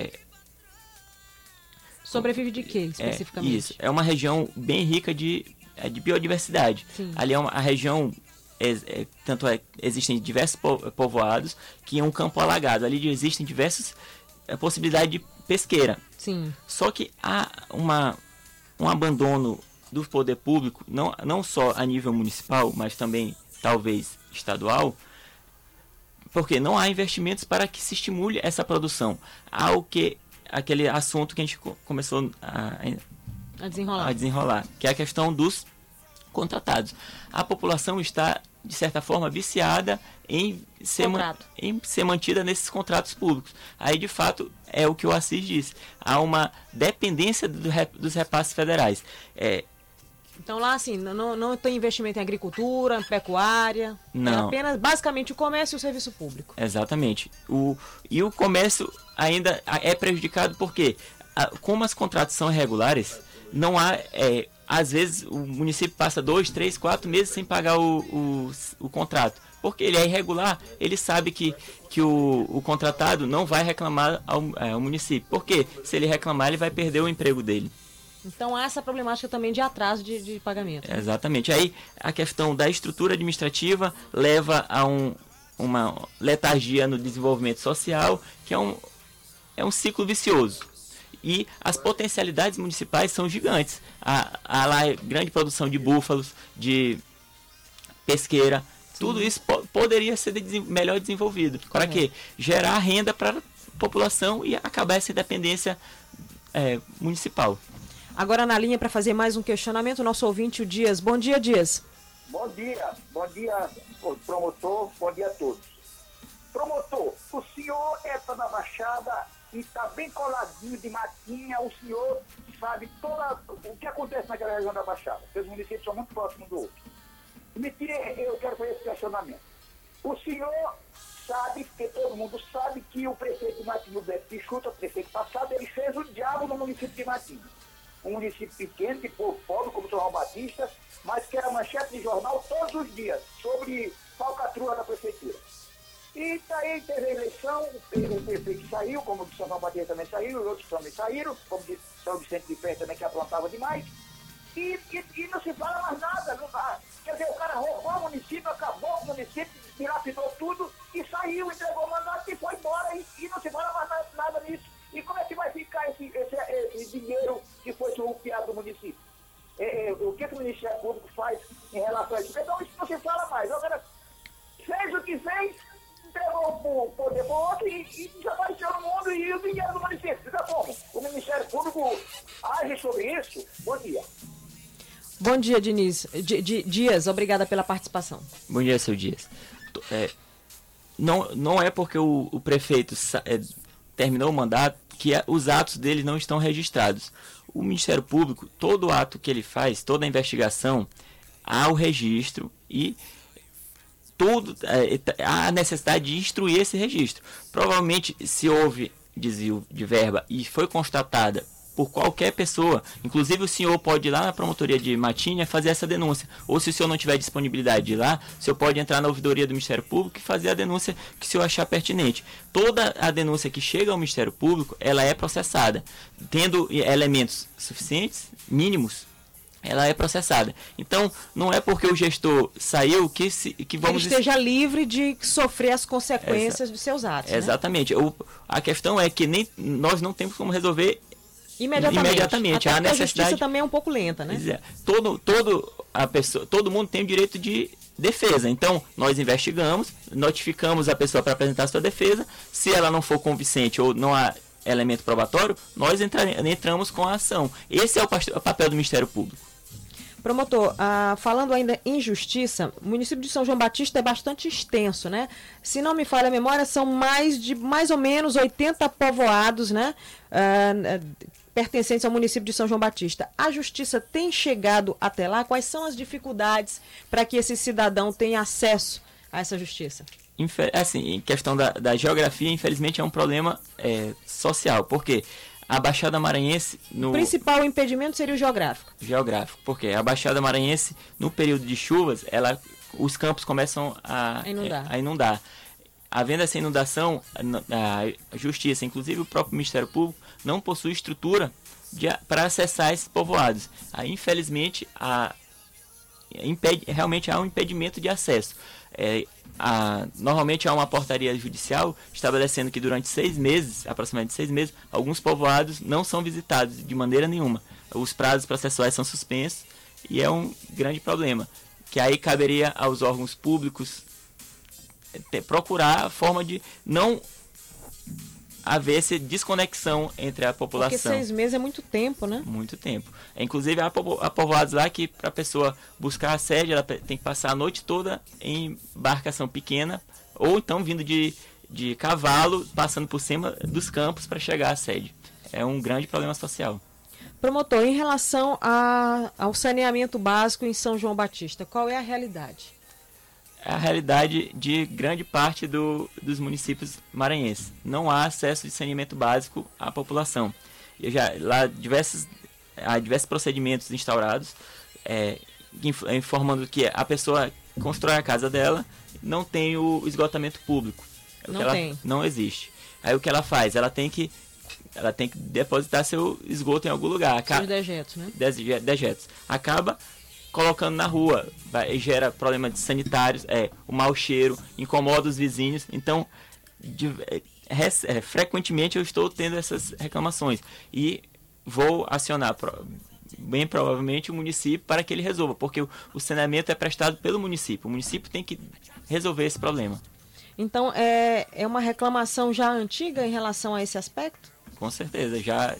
Sobrevive de quê, especificamente? Isso, é uma região bem rica de biodiversidade. Sim. Ali a região, existem diversos povoados que é um campo alagado. Ali existem diversas possibilidades de pesqueira. Sim. Só que há um abandono do poder público, não só a nível municipal, mas também, talvez, estadual, porque não há investimentos para que se estimule essa produção. Há aquele assunto que a gente começou a desenrolar, que é a questão dos contratados. A população está, de certa forma, viciada em ser mantida nesses contratos públicos. Aí, de fato, é o que o Assis disse. Há uma dependência dos repasses federais. Então lá, assim, não tem investimento em agricultura, em pecuária, não. É apenas, basicamente, o comércio e o serviço público. Exatamente. E o comércio ainda é prejudicado porque, como os contratos são irregulares, não há... às vezes, o município passa 2, 3, 4 meses sem pagar o contrato. Porque ele é irregular, ele sabe que o contratado não vai reclamar ao município. Porque se ele reclamar, ele vai perder o emprego dele. Então há essa problemática também de atraso de pagamento. Exatamente. Aí a questão da estrutura administrativa leva a uma letargia no desenvolvimento social, que é um ciclo vicioso. E as potencialidades municipais são gigantes. Há lá grande produção de búfalos, de pesqueira. Sim. Tudo isso poderia ser melhor desenvolvido. Para quê? Gerar renda para a população e acabar essa independência municipal. Agora na linha para fazer mais um questionamento, o nosso ouvinte, o Dias. Bom dia, Dias. Bom dia, promotor, bom dia a todos. Promotor, o senhor está na Baixada e está bem coladinho de matinha, o senhor sabe o que acontece naquela região da Baixada, porque os municípios são muito próximos do outro. Eu quero fazer esse questionamento. O senhor sabe, porque todo mundo sabe, que o prefeito de Matinho, Beto Pichuta, o prefeito passado, ele fez o diabo no município de Matinho. Um município pequeno, de povo pobre, como São João Batista, mas que era manchete de jornal todos os dias, sobre falcatrua da prefeitura. E daí teve a eleição, o prefeito saiu, como o de São João Batista também saiu, e outros também saíram, como o de São Vicente de Pé também, que aprontava demais, e não se fala mais nada. Quer dizer, o cara roubou o município, acabou o município, dilapidou tudo, e saiu, entregou o mandato e foi embora e não se fala mais nada nisso. E como é que vai ficar esse dinheiro que foi surrupiado do município? O que o Ministério Público faz em relação a isso? Então isso não se fala mais. Agora, fez o que fez, entregou o poder para o outro e desapareceu no mundo e o dinheiro do município. Fica como? O Ministério Público age sobre isso? Bom dia. Bom dia, Diniz. Dias, obrigada pela participação. Bom dia, seu Dias. Não é porque o prefeito terminou o mandato que os atos dele não estão registrados. O Ministério Público, todo ato que ele faz, toda a investigação, há o registro e há a necessidade de instruir esse registro. Provavelmente, se houve desvio de verba e foi constatada por qualquer pessoa, inclusive o senhor pode ir lá na promotoria de Matinha fazer essa denúncia, ou se o senhor não tiver disponibilidade de ir lá, o senhor pode entrar na ouvidoria do Ministério Público e fazer a denúncia que o senhor achar pertinente. Toda a denúncia que chega ao Ministério Público, ela é processada, tendo elementos suficientes, mínimos, ela é processada. Então, não é porque o gestor saiu que vamos... Ele esteja livre de sofrer as consequências dos seus atos. Exatamente. Né? A questão é que nós não temos como resolver imediatamente. Até a justiça também é um pouco lenta, né? Todo mundo tem o direito de defesa. Então, nós investigamos, notificamos a pessoa para apresentar a sua defesa. Se ela não for convincente ou não há elemento probatório, nós entramos com a ação. Esse é o papel do Ministério Público. Promotor, falando ainda em justiça, o município de São João Batista é bastante extenso, né? Se não me falha a memória, são mais ou menos 80 povoados, né? Pertencentes ao município de São João Batista. A justiça tem chegado até lá? Quais são as dificuldades para que esse cidadão tenha acesso a essa justiça? Em questão da geografia, infelizmente é um problema social. Por quê? A Baixada Maranhense... O principal impedimento seria o geográfico. Geográfico, porque a Baixada Maranhense, no período de chuvas, os campos começam a inundar. Havendo essa inundação, a Justiça, inclusive o próprio Ministério Público, não possui estrutura para acessar esses povoados. Aí, infelizmente, realmente há um impedimento de acesso. Normalmente há uma portaria judicial estabelecendo que durante 6 meses, aproximadamente 6 meses, alguns povoados não são visitados de maneira nenhuma. Os prazos processuais são suspensos e é um grande problema, que aí caberia aos órgãos públicos procurar a forma de não haver essa desconexão entre a população. Porque 6 meses é muito tempo, né? Muito tempo. Inclusive, há povoados lá que, para a pessoa buscar a sede, ela tem que passar a noite toda em embarcação pequena, ou então vindo de cavalo, passando por cima dos campos para chegar à sede. É um grande problema social. Promotor, em relação ao saneamento básico em São João Batista, qual é a realidade? É a realidade de grande parte dos municípios maranhenses. Não há acesso de saneamento básico à população. Há diversos procedimentos instaurados, informando que a pessoa constrói a casa dela, não tem o esgotamento público. Não existe. Aí o que ela faz? Ela tem que depositar seu esgoto em algum lugar. Seus dejetos, né? Dejetos. Acaba colocando na rua, gera problemas sanitários, o mau cheiro, incomoda os vizinhos. Então, frequentemente eu estou tendo essas reclamações e vou acionar bem provavelmente o município para que ele resolva, porque o saneamento é prestado pelo município. O município tem que resolver esse problema. Então, é uma reclamação já antiga em relação a esse aspecto? Com certeza, já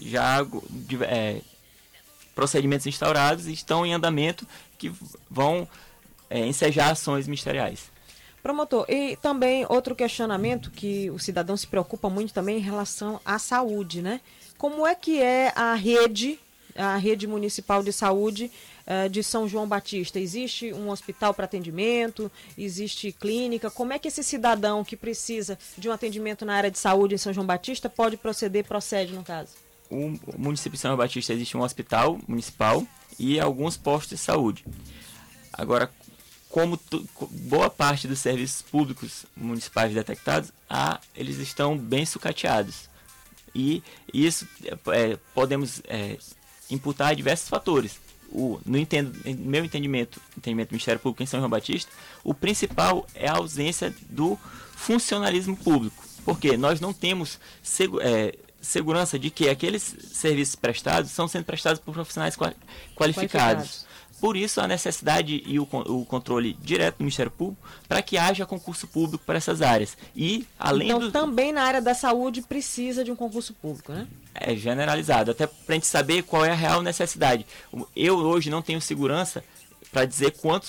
procedimentos instaurados e estão em andamento que vão ensejar ações ministeriais. Promotor, e também outro questionamento que o cidadão se preocupa muito também em relação à saúde, né? Como é que é a rede municipal de saúde de São João Batista? Existe um hospital para atendimento? Existe clínica? Como é que esse cidadão que precisa de um atendimento na área de saúde em São João Batista procede no caso? O município de São João Batista existe um hospital municipal e alguns postos de saúde. Agora, como boa parte dos serviços públicos municipais detectados, eles estão bem sucateados. E isso podemos imputar diversos fatores. No meu entendimento, entendimento do Ministério Público em São João Batista, o principal é a ausência do funcionalismo público. Porque nós não temos segurança de que aqueles serviços prestados estão sendo prestados por profissionais qualificados. Por isso, a necessidade e o controle direto do Ministério Público para que haja concurso público para essas áreas. E, além então, também na área da saúde precisa de um concurso público, né? É generalizado, até para a gente saber qual é a real necessidade. Eu hoje não tenho segurança para dizer quantos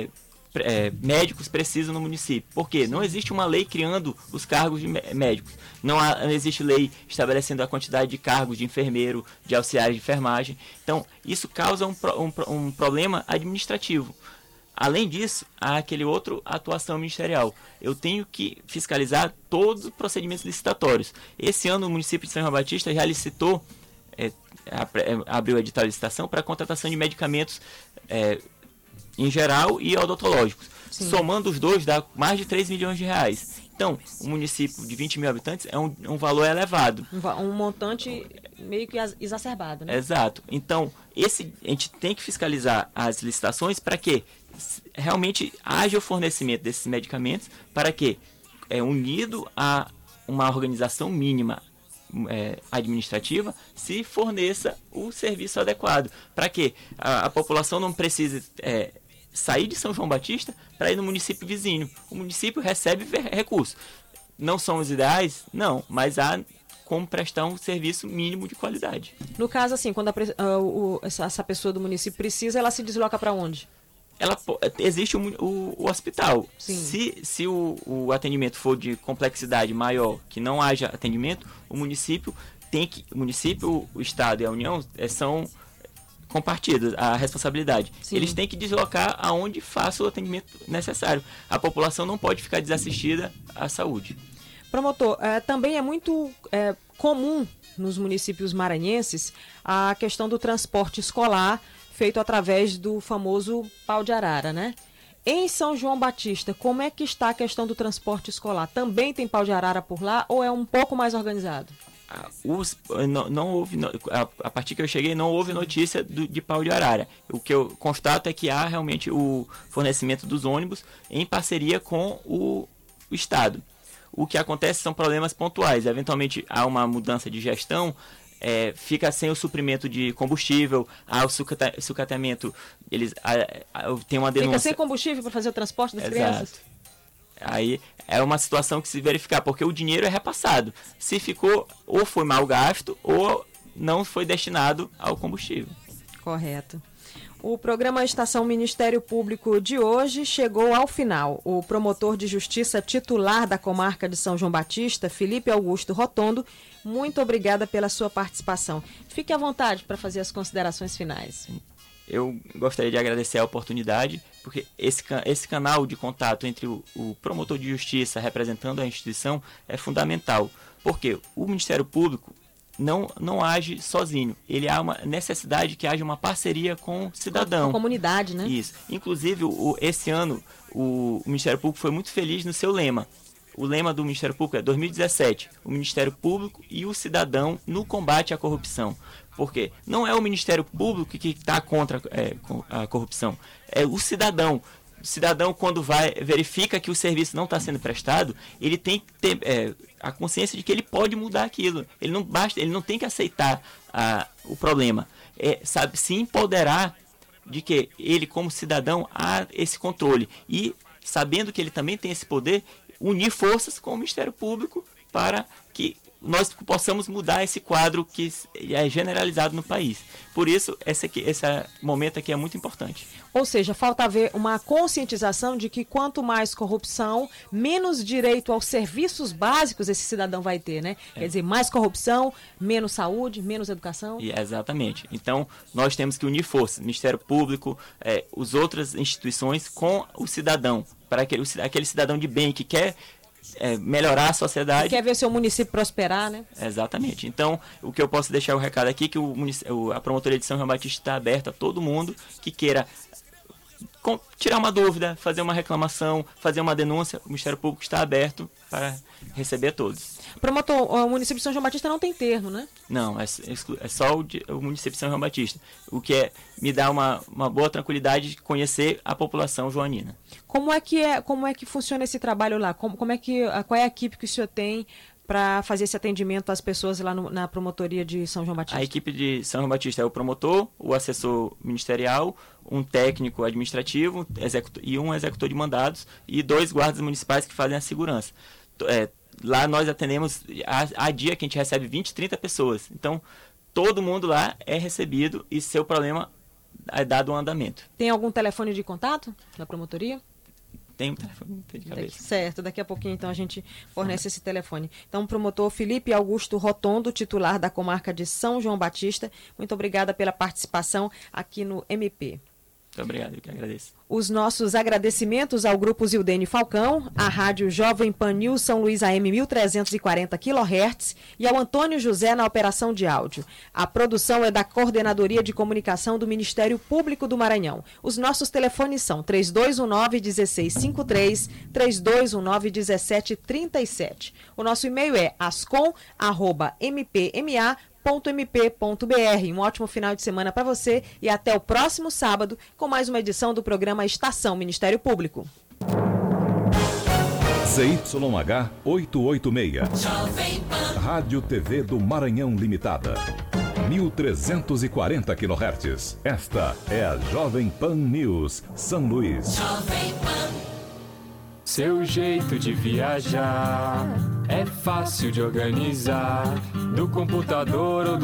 médicos precisam no município. Porque não existe uma lei criando os cargos de médicos. Não existe lei estabelecendo a quantidade de cargos de enfermeiro, de auxiliares de enfermagem. Então, isso causa um problema administrativo. Além disso, há aquele outro atuação ministerial. Eu tenho que fiscalizar todos os procedimentos licitatórios. Esse ano, o município de São João Batista já licitou, abriu a edital de licitação para a contratação de medicamentos em geral e odontológicos. Sim. Somando os dois, dá mais de 3 milhões de reais. Então, um município de 20 mil habitantes é um valor elevado. Um montante meio que exacerbado, né? Exato. Então, a gente tem que fiscalizar as licitações para que realmente haja o fornecimento desses medicamentos, para que, unido a uma organização mínima administrativa, se forneça o serviço adequado. Para que a população não precise sair de São João Batista para ir no município vizinho. O município recebe recursos. Não são os ideais? Não, mas há como prestar um serviço mínimo de qualidade. No caso, assim, quando essa pessoa do município precisa, ela se desloca para onde? Existe o hospital. Sim. Se o atendimento for de complexidade maior, que não haja atendimento, o município, o Estado e a União são compartidas a responsabilidade. Sim. Eles têm que deslocar aonde faça o atendimento necessário. A população não pode ficar desassistida à saúde. Promotor, também é muito comum nos municípios maranhenses a questão do transporte escolar feito através do famoso pau de arara, né? Em São João Batista, como é que está a questão do transporte escolar? Também tem pau de arara por lá ou é um pouco mais organizado? Não houve, a partir que eu cheguei, não houve notícia de pau de arara. O que eu constato é que há realmente o fornecimento dos ônibus em parceria com o Estado. O que acontece são problemas pontuais. Eventualmente há uma mudança de gestão, fica sem o suprimento de combustível, há o sucateamento, eles tem uma denúncia. Fica sem combustível para fazer o transporte das crianças? Aí é uma situação que se verificar, porque o dinheiro é repassado. Se ficou, ou foi mal gasto, ou não foi destinado ao combustível. Correto. O programa Estação Ministério Público de hoje chegou ao final. O promotor de justiça titular da comarca de São João Batista, Felipe Augusto Rotondo, muito obrigada pela sua participação. Fique à vontade para fazer as considerações finais. Eu gostaria de agradecer a oportunidade, porque esse canal de contato entre o promotor de justiça representando a instituição é fundamental, porque o Ministério Público não age sozinho. Ele há uma necessidade que haja uma parceria com o cidadão. Com a comunidade, né? Isso. Inclusive, esse ano, o Ministério Público foi muito feliz no seu lema. O lema do Ministério Público é 2017, o Ministério Público e o cidadão no combate à corrupção. Porque não é o Ministério Público que está contra a corrupção, é o cidadão. O cidadão, quando verifica que o serviço não está sendo prestado, ele tem que ter a consciência de que ele pode mudar aquilo. Ele não tem que aceitar o problema. Sabe, se empoderar de que ele, como cidadão, há esse controle. E, sabendo que ele também tem esse poder, unir forças com o Ministério Público para que nós possamos mudar esse quadro que é generalizado no país. Por isso, esse momento aqui é muito importante. Ou seja, falta haver uma conscientização de que quanto mais corrupção, menos direito aos serviços básicos esse cidadão vai ter, né? Quer dizer, mais corrupção, menos saúde, menos educação. Exatamente. Então, nós temos que unir forças, Ministério Público, as outras instituições com o cidadão, para aquele cidadão de bem que quer melhorar a sociedade. Quer ver seu município prosperar, né? Exatamente. Então, o que eu posso deixar o recado aqui é que a Promotoria de São João Batista está aberta a todo mundo que queira tirar uma dúvida, fazer uma reclamação, fazer uma denúncia. O Ministério Público está aberto para receber todos. Promotor, o município de São João Batista não tem termo, né? Não, é só o município de São João Batista, o que me dá uma boa tranquilidade de conhecer a população joanina. Como é que funciona esse trabalho lá? Qual é a equipe que o senhor tem para fazer esse atendimento às pessoas lá na promotoria de São João Batista? A equipe de São João Batista é o promotor, o assessor ministerial, um técnico administrativo e um executor de mandados e 2 guardas municipais que fazem a segurança. Lá nós atendemos, a dia que a gente recebe 20, 30 pessoas. Então, todo mundo lá é recebido e seu problema é dado um andamento. Tem algum telefone de contato na promotoria? Tem um telefone de cabeça. Certo, daqui a pouquinho então a gente fornece esse telefone. Então, o promotor Felipe Augusto Rotondo, titular da comarca de São João Batista, muito obrigada pela participação aqui no MP. Muito obrigado, eu que agradeço. Os nossos agradecimentos ao Grupo Zildene Falcão, à Rádio Jovem Pan News São Luís AM 1340 kHz e ao Antônio José na operação de áudio. A produção é da Coordenadoria de Comunicação do Ministério Público do Maranhão. Os nossos telefones são 3219-1653, 3219-1737. O nosso e-mail é ascom@mpma.mp.br. Um ótimo final de semana para você e até o próximo sábado com mais uma edição do programa Estação Ministério Público. ZYH 886. Rádio TV do Maranhão Limitada. 1340 kHz. Esta é a Jovem Pan News São Luís. Jovem Pan. Seu jeito de viajar é fácil de organizar. Do computador ou do